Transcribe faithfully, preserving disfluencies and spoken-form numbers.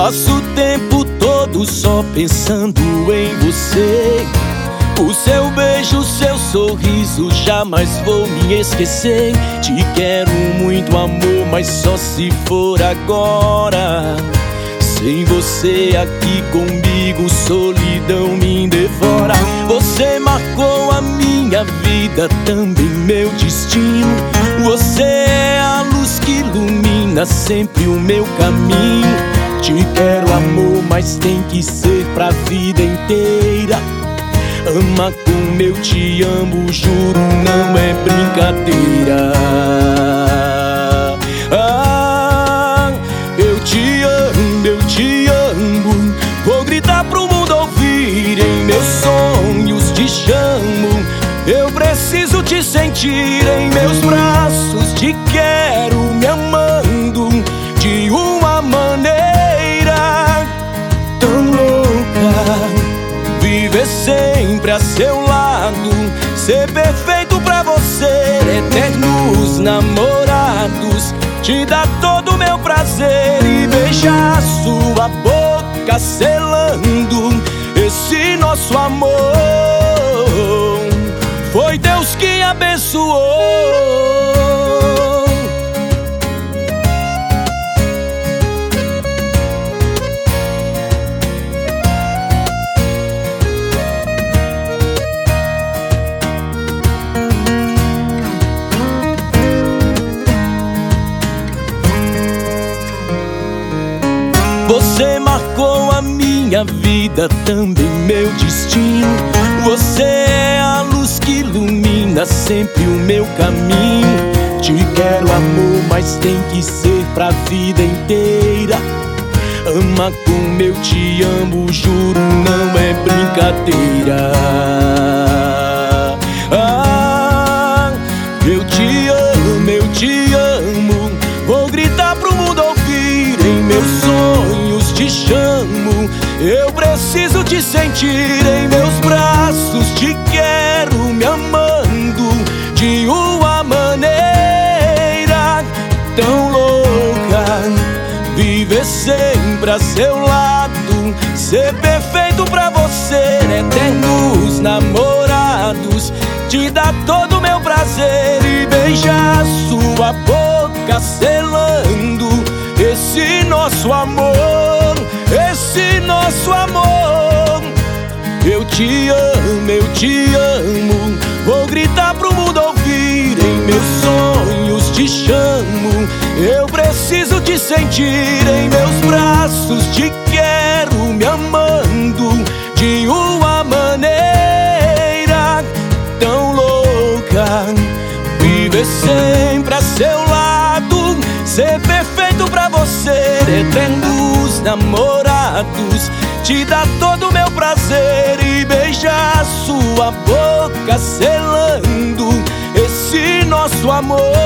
Passo o tempo todo só pensando em você. O seu beijo, o seu sorriso, jamais vou me esquecer. Te quero muito, amor, mas só se for agora. Sem você aqui comigo, solidão me devora. Você marcou a minha vida, também meu destino. Você é a luz que ilumina sempre o meu caminho. Te quero, amor, mas tem que ser pra vida inteira. Ama como eu te amo, juro, não é brincadeira. Ah, eu te amo, eu te amo. Vou gritar pro mundo ouvir, em meus sonhos te chamo. Eu preciso te sentir em meus braços. Te quero me amando de uma maneira tão louca. Viver sempre a seu lado, ser perfeito pra você, eternos namorados. Te dar todo o meu prazer e beijar sua boca, selando esse nosso amor. Foi Deus que abençoou. Você marcou a minha vida, também meu destino. Você é a luz que ilumina sempre o meu caminho. Te quero, amor, mas tem que ser pra vida inteira. Ama como eu te amo, juro, não é brincadeira. Ah, eu te amo, eu te amo. Vou gritar pro mundo ouvir, em meus sonhos te chamo. Eu preciso te sentir em meus braços. Te quero me amando de uma maneira tão louca. Viver sempre a seu lado, ser perfeito pra você, eternos namorados. Te dar todo o meu prazer e beijar sua boca, selando esse nosso amor, esse nosso amor. Eu te amo, eu te amo. Vou gritar pro mundo ouvir, em meus sonhos te chamo. Eu preciso te sentir em meus braços. Te quero me amando de uma maneira tão louca. Viver sempre a seu lado, ser perfeito pra você, eternos namorados. Te dar todo o meu prazer e beijar sua boca, selando esse nosso amor.